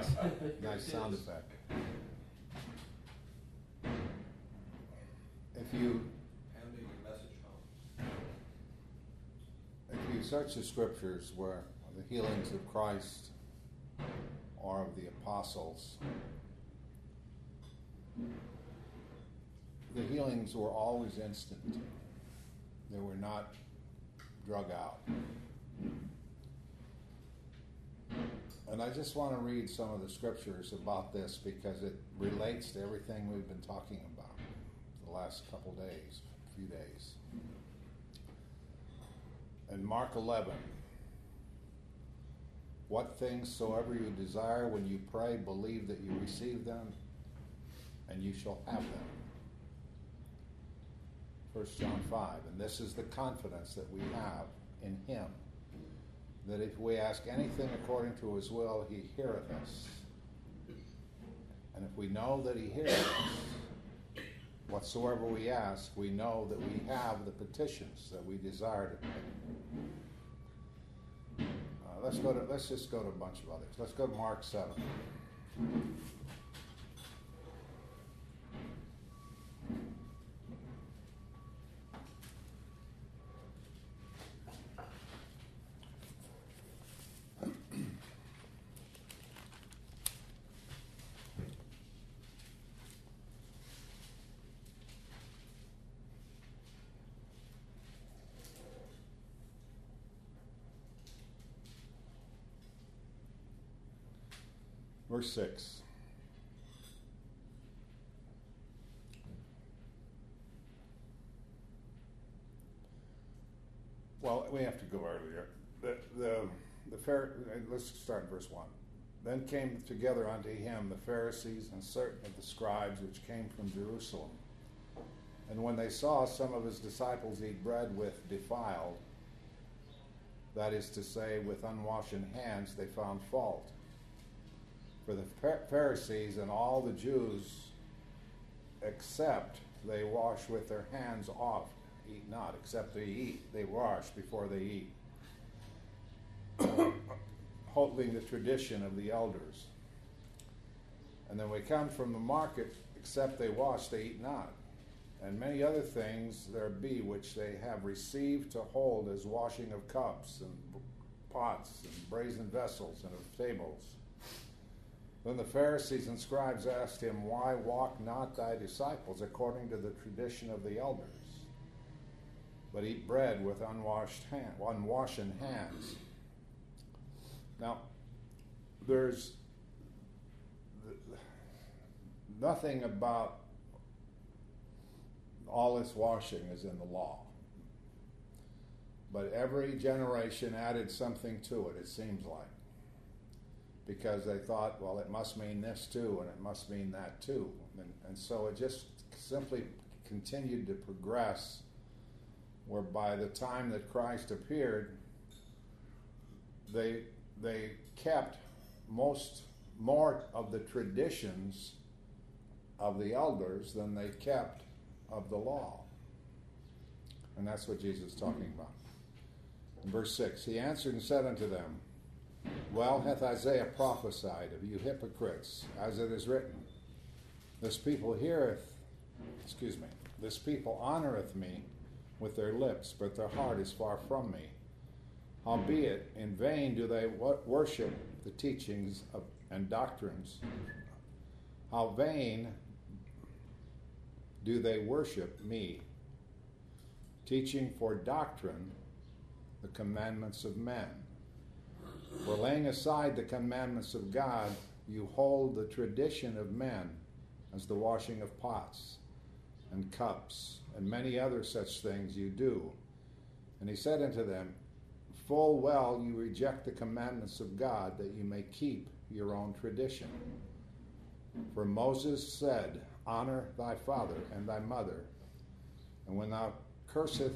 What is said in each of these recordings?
Nice sound effect. If you search the scriptures where the healings of Christ or of the apostles, the healings were always instant. They were not drug out. And I just want to read some of the scriptures about this because it relates to everything we've been talking about the last couple days, few days. In Mark 11, what things soever you desire when you pray, believe that you receive them, and you shall have them. 1 John 5, and this is the confidence that we have in him, that if we ask anything according to his will, he heareth us. And if we know that he heareth us, whatsoever we ask, we know that we have the petitions that we desire to pray. Let's just go to a bunch of others. Let's go to Mark 7. Verse 6. Well, we have to go earlier. Let's start in verse 1. Then came together unto him the Pharisees and certain of the scribes which came from Jerusalem. And when they saw some of his disciples eat bread with defiled, that is to say, with unwashen hands, they found fault. For the Pharisees and all the Jews, except they wash with their hands off, eat not, except they eat. They wash before they eat, holding the tradition of the elders. And then we come from the market, except they wash, they eat not. And many other things there be which they have received to hold as washing of cups and pots and brazen vessels and of tables. Then the Pharisees and scribes asked him, why walk not thy disciples according to the tradition of the elders, but eat bread with unwashen hands? Now, there's nothing about all this washing is in the law. But every generation added something to it, it seems like. Because they thought, well, it must mean this too, and it must mean that too. And so it just simply continued to progress, where by the time that Christ appeared, they kept more of the traditions of the elders than they kept of the law. And that's what Jesus is talking about. In verse 6, he answered and said unto them, well hath Isaiah prophesied of you hypocrites, as it is written, this people honoreth me with their lips, but their heart is far from me. Howbeit, in vain do they worship the teachings and doctrines. How vain do they worship me, teaching for doctrine the commandments of men. For laying aside the commandments of God, you hold the tradition of men as the washing of pots and cups, and many other such things you do. And he said unto them, full well you reject the commandments of God, that you may keep your own tradition. For Moses said, honor thy father and thy mother, and when curseth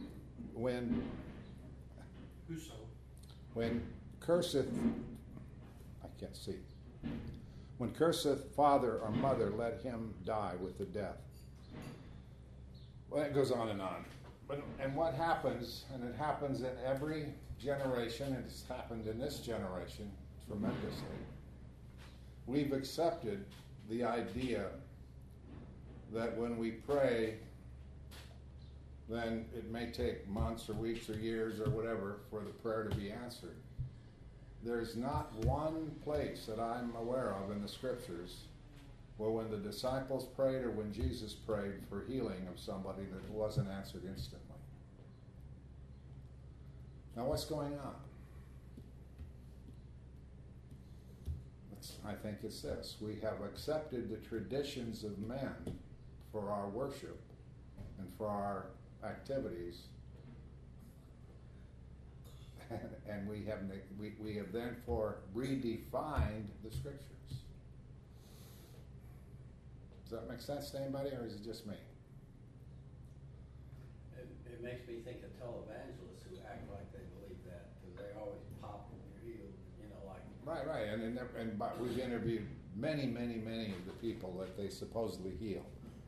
father or mother, let him die with the death. Well, it goes on and on. And what happens, and it happens in every generation, and it's happened in this generation tremendously, we've accepted the idea that when we pray, then it may take months or weeks or years or whatever for the prayer to be answered. There's not one place that I'm aware of in the scriptures where when the disciples prayed or when Jesus prayed for healing of somebody that it wasn't answered instantly. Now what's going on? I think it's this. We have accepted the traditions of men for our worship and for our activities, and we have therefore redefined the scriptures. Does that make sense to anybody, or is it just me? It makes me think of televangelists who act like they believe that, because they always pop when you're healed, like. Right, and we've interviewed many of the people that they supposedly heal.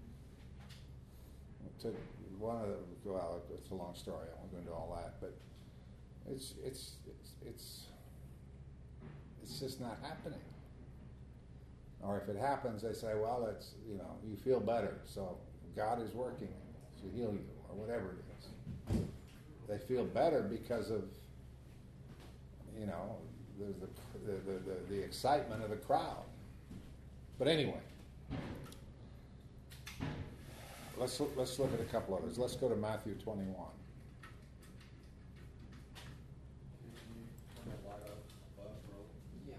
To one of the, well, it's a long story. I won't go into all that, but it's just not happening. Or if it happens, they say, well, it's you feel better, so God is working to heal you, or whatever it is. They feel better because of the excitement of the crowd. But anyway, let's look at a couple others. Let's go to Matthew 21. Yeah.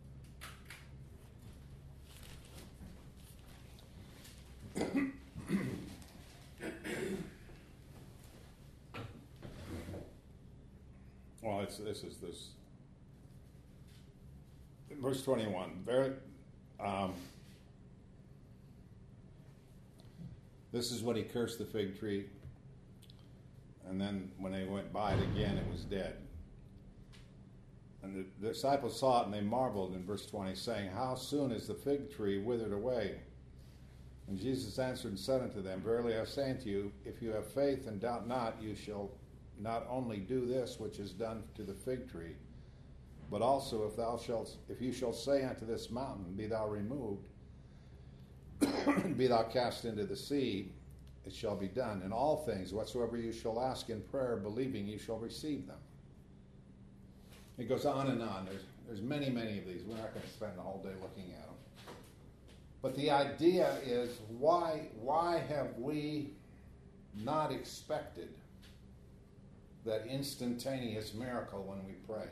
Well, this is verse 21. This is when he cursed the fig tree, and then when they went by it again, it was dead. And the disciples saw it, and they marveled in verse 20, saying, how soon is the fig tree withered away? And Jesus answered and said unto them, verily I say unto you, if you have faith and doubt not, you shall not only do this which is done to the fig tree, but also if you shall say unto this mountain, be thou removed, and be thou cast into the sea, it shall be done. In all things whatsoever you shall ask in prayer, believing, you shall receive them. It goes on and on. There's many of these. We're not going to spend the whole day looking at them. But the idea is, why have we not expected that instantaneous miracle when we pray?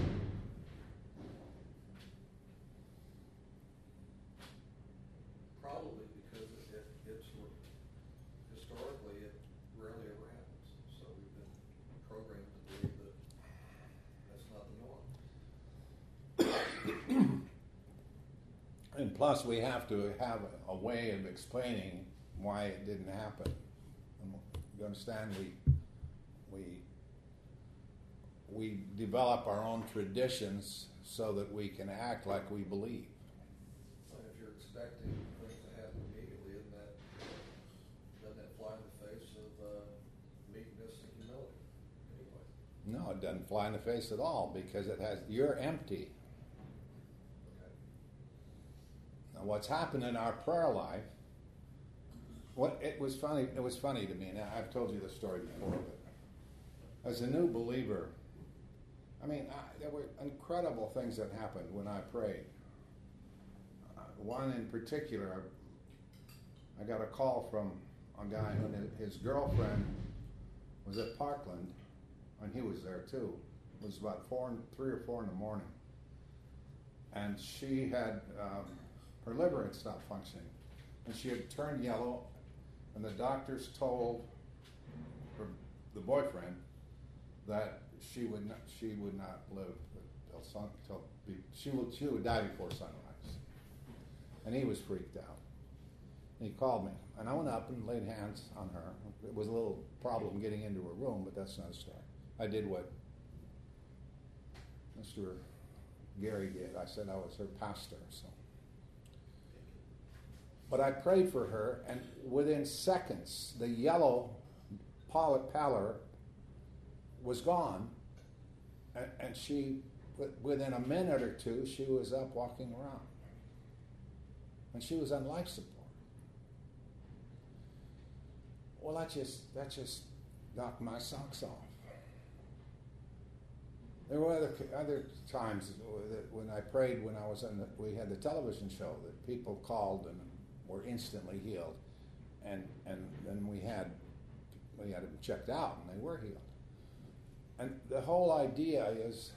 Probably because it's historically it rarely ever happens. So we've been programmed to believe that that's not the norm. And plus, we have to have a way of explaining why it didn't happen. And you understand? We develop our own traditions so that we can act like we believe. And if you're expecting things to happen immediately, doesn't that fly in the face of meekness and humility? Anyway. No, it doesn't fly in the face at all, because you're empty. Okay. Now, what's happened in our prayer life? It was funny to me, and I've told you the story before, but as a new believer, there were incredible things that happened when I prayed. One in particular, I got a call from a guy who his girlfriend was at Parkland, and he was there too. It was about 3 or 4 in the morning, and she had her liver had stopped functioning, and she had turned yellow, and the doctors told the boyfriend that she would not live she would die before sunrise. And he was freaked out. And he called me, and I went up and laid hands on her. It was a little problem getting into her room, but that's not a story. I did what Mr. Gary did. I said I was her pastor. But I prayed for her, and within seconds, the yellow pallor was gone, and she, within a minute or two, she was up walking around. and she was on life support. Well, that just knocked my socks off. There were other times that when I prayed, when I was we had the television show, that people called and were instantly healed, and then we had them checked out and they were healed. And the whole idea is,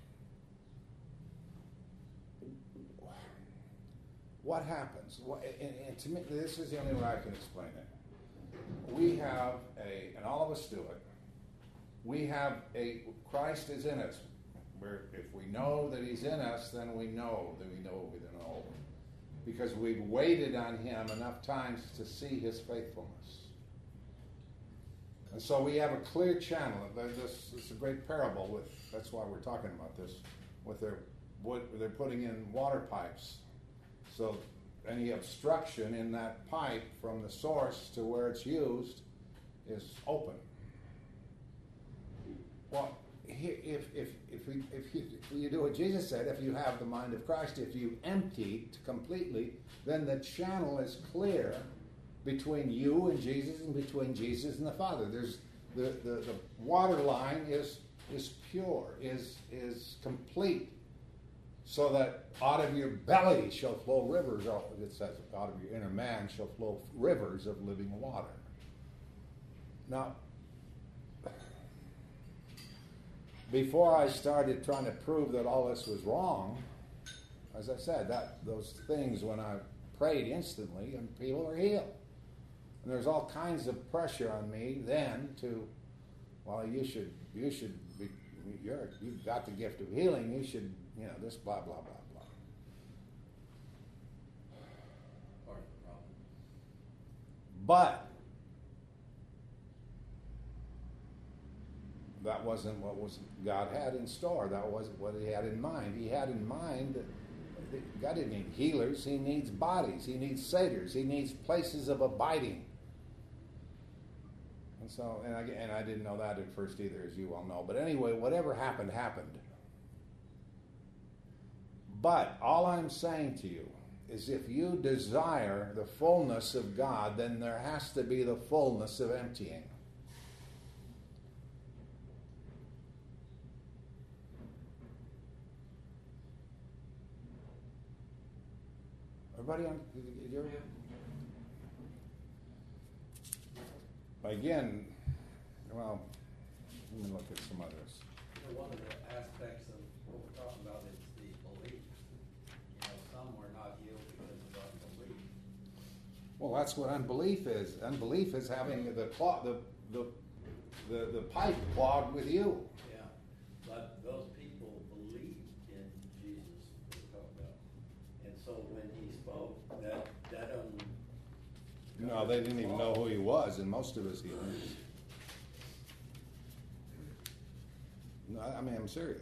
what happens? And to me, this is the only way I can explain it. We have and all of us do it, we have Christ is in us. If we know that he's in us, then we know that we know we know. Because we've waited on him enough times to see his faithfulness. And so we have a clear channel. This is a great parable that's why we're talking about this. They're putting in water pipes. So any obstruction in that pipe from the source to where it's used is open. Well, if you do what Jesus said, if you have the mind of Christ, if you empty completely, then the channel is clear between you and Jesus and between Jesus and the Father. There's the water line is pure, is complete, so that out of your belly shall flow rivers. It says, out of your inner man shall flow rivers of living water. Now, before I started trying to prove that all this was wrong, as I said, those things, when I prayed instantly, and people were healed. And there's all kinds of pressure on me then to, well, you've got the gift of healing, you should, this blah, blah, blah, blah. Part of the problem. But that wasn't what God had in store. That wasn't what he had in mind. He had in mind that God didn't need healers. He needs bodies. He needs satyrs. He needs places of abiding. And so, and I didn't know that at first either, as you well know. But anyway, whatever happened, happened. But all I'm saying to you is, if you desire the fullness of God, then there has to be the fullness of emptying. Everybody on? Again, well, let me look at some others. One of the aspects of what we're talking about is the belief. Some were not healed because of unbelief. Well, that's what unbelief is. Unbelief is having the pipe clogged with you. Yeah, but those people believed in Jesus, we're talking about. And so when he spoke, that no, they didn't even know who he was in most of his healings. No, I mean, I'm serious.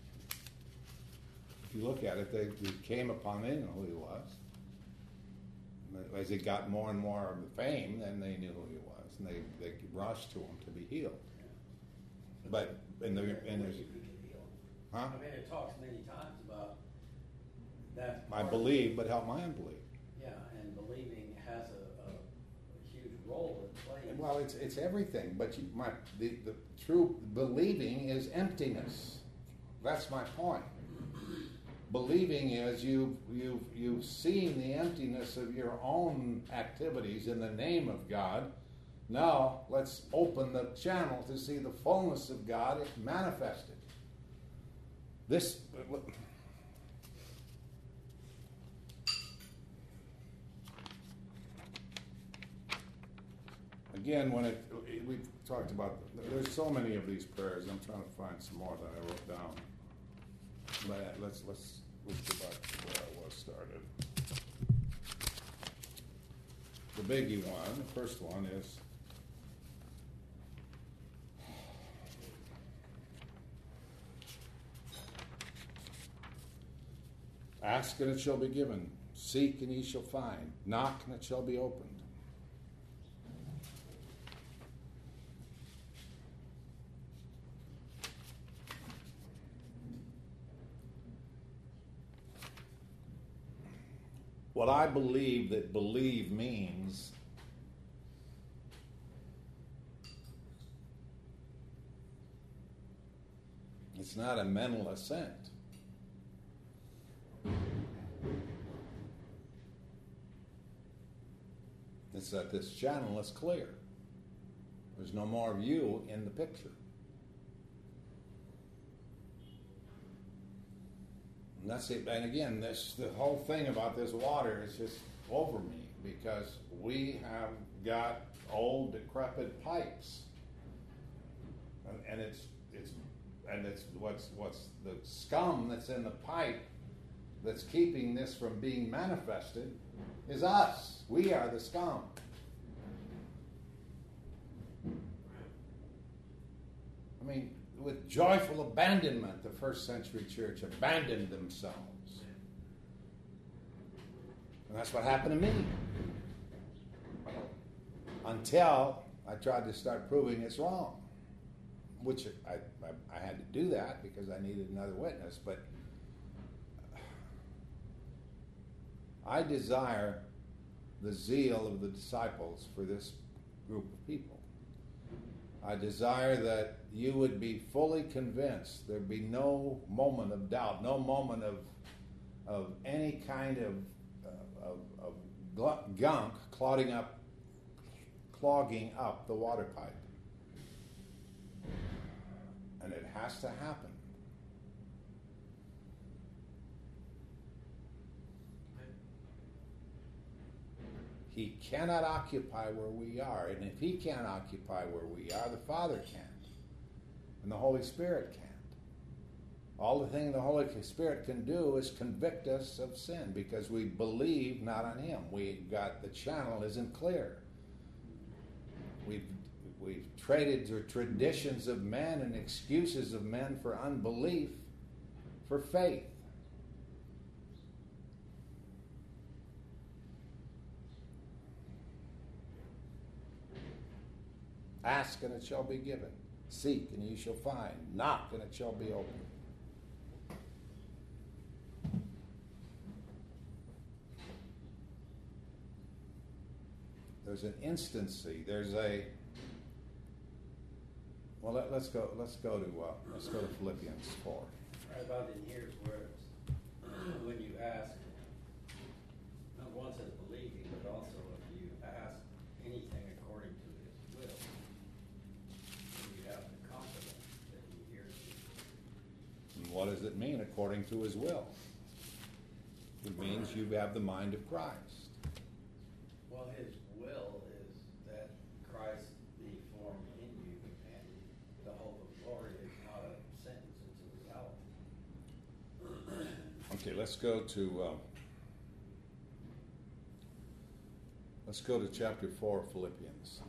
If you look at it, they came upon, they didn't know who he was. As he got more and more of the fame, then they knew who he was, and they rushed to him to be healed. But there's, huh? I mean, it talks many times about that. I believe, but help my unbelief. Yeah, and believing has a huge role it plays. Well, it's everything, but the true believing is emptiness. That's my point. Believing is you've seen the emptiness of your own activities in the name of God. Now let's open the channel to see the fullness of God manifested. This. Again, we've talked about, there's so many of these prayers. I'm trying to find some more that I wrote down. But let's go back to where I was started. The biggie one, the first one is, ask and it shall be given. Seek and ye shall find. Knock and it shall be opened. what I believe that believe means, it's not a mental assent. It's that this channel is clear. There's no more of you in the picture. And that's it. And again, the whole thing about this water is just over me, because we have got old, decrepit pipes, and it's what's the scum that's in the pipe that's keeping this from being manifested is us. We are the scum. I mean, with joyful abandonment, the first century church abandoned themselves. And that's what happened to me. Until I tried to start proving it's wrong. Which I had to do that because I needed another witness. But I desire the zeal of the disciples for this group of people. I desire that you would be fully convinced. There'd be no moment of doubt, no moment of any kind of gunk clogging up the water pipe. And it has to happen. He cannot occupy where we are. And if he can't occupy where we are, the Father can't. And the Holy Spirit can't. All the thing the Holy Spirit can do is convict us of sin because we believe not on him. The channel isn't clear. We've traded the traditions of men and excuses of men for unbelief for faith. Ask and it shall be given. Seek and you shall find. Knock and it shall be opened. There's an instancy. There's a. Well, let's go to Philippians 4. Right about in here is where it's, when you ask, not once as believing, but also if you ask anything according to his will, you have the confidence that he hears you. And what does it mean according to his will? It means you have the mind of Christ. Well, his will is that Christ be formed in you, and the hope of glory is not a sentence, it's a reality. Okay, let's go to chapter 4 of Philippians.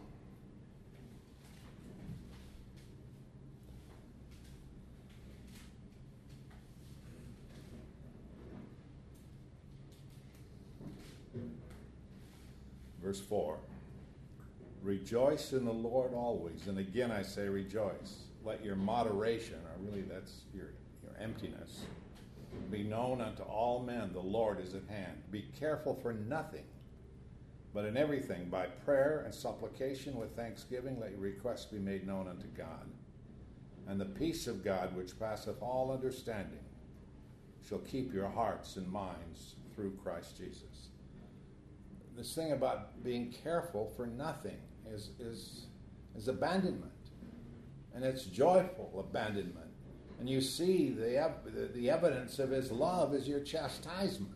Verse 4. Rejoice in the Lord always. And again I say rejoice. Let your moderation, or really that's your emptiness, be known unto all men. The Lord is at hand. Be careful for nothing, but in everything, by prayer and supplication with thanksgiving, let your requests be made known unto God. And the peace of God, which passeth all understanding, shall keep your hearts and minds through Christ Jesus. This thing about being careful for nothing is abandonment. And it's joyful abandonment. And you see the evidence of his love is your chastisement.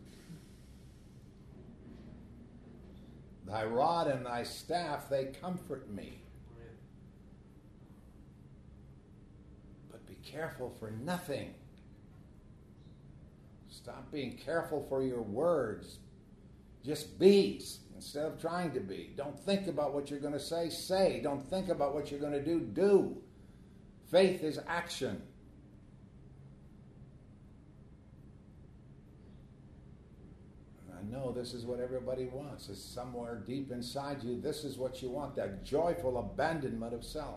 Thy rod and thy staff, they comfort me. But be careful for nothing. Stop being careful for your words. Just be instead of trying to be. Don't think about what you're going to say. Don't think about what you're going to do. Faith is action. I know this is what everybody wants. It's somewhere deep inside you. This is what you want, that joyful abandonment of self.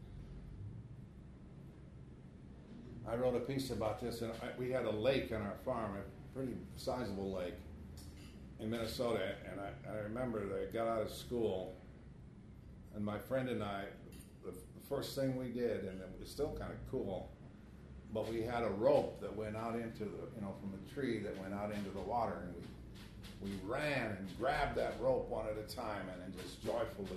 I wrote a piece about this, and we had a lake on our farm, a pretty sizable lake. in Minnesota, and I remember that I got out of school, and my friend and I, the first thing we did, and it was still kind of cool, but we had a rope that went out into the, from a tree that went out into the water, and we ran and grabbed that rope one at a time, and then just joyfully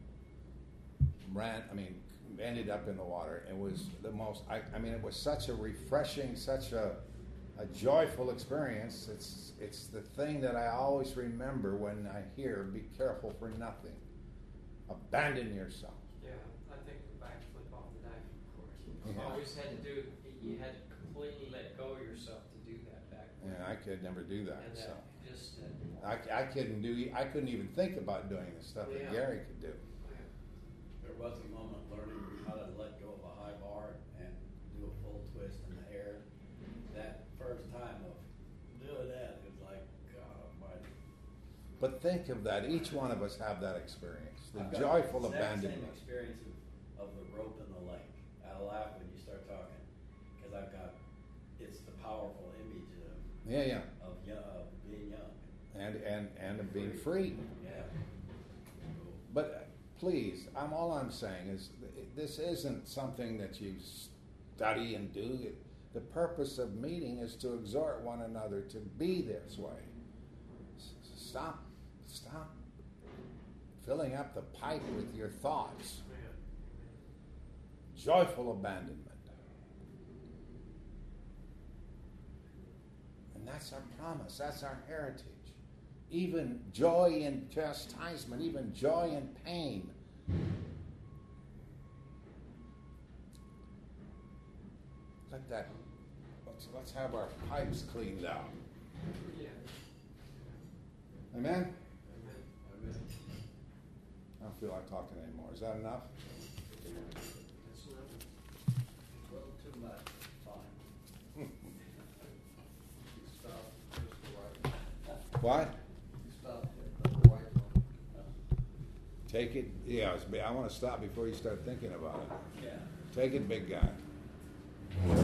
ended up in the were. It was the most, it was such a refreshing, such a joyful experience. It's the thing that I always remember when I hear, be careful for nothing. Abandon yourself. Yeah, I think the backflip off the dive, of course. You Yeah. always had to do, you had to completely let go of yourself to do that backflip. And I could never do that. And So just, I couldn't even think about doing the stuff that Yeah. Gary could do. There was a moment learning how to let go of a high bar and do a full twist in the air. That first time of doing that, it was like, God almighty. But think of that. Each one of us have that experience. The I've got joyful the exact abandonment. same experience of the rope in the lake. I laugh when you start talking because it's the powerful image Yeah. of being young. And of being free. Yeah. But please, all I'm saying is this isn't something that you study and do. The purpose of meeting is to exhort one another to be this way. Stop filling up the pipe with your thoughts. Joyful abandonment. And that's our promise. That's our heritage. Even joy in chastisement, even joy in pain. Let's have our pipes cleaned out. yeah. Amen? Amen. I don't feel like talking anymore. Is that enough? That's enough. A little too much. Fine. Stop just the right. What? You stop at the right one. Take it. Yeah, I want to stop before you start thinking about it. Yeah. Take it, big guy.